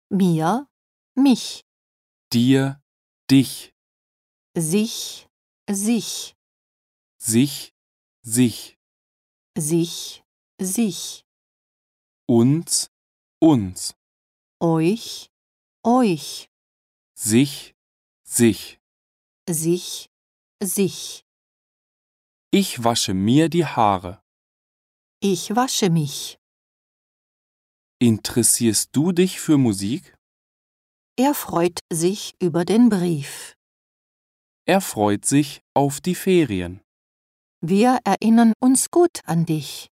mir, mich, dir, dich, sich, sich, sich, sich, sich, sich, uns, uns, euch, euch, sich, sich. sich, sich. Ich wasche mir die Haare. Ich wasche mich. Interessierst du dich für Musik? Er freut sich über den Brief. Er freut sich auf die Ferien. Wir erinnern uns gut an dich.